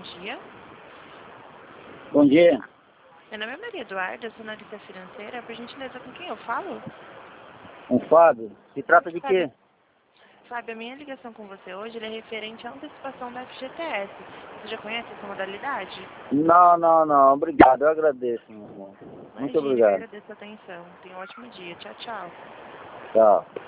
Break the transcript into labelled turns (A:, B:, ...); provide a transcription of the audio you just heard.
A: dia.
B: Bom dia.
A: Meu nome é Maria Eduarda, sou analista financeira. Por gentileza, com quem eu falo?
B: Um Fábio. Se trata de quê?
A: Fábio, a minha ligação com você hoje é referente à antecipação da FGTS. Você já conhece essa modalidade?
B: Não. Obrigado. Eu agradeço, meu irmão. Muito
A: Imagina, eu
B: obrigado.
A: agradeço a atenção. Tenha um ótimo dia. Tchau, tchau.
B: Tchau.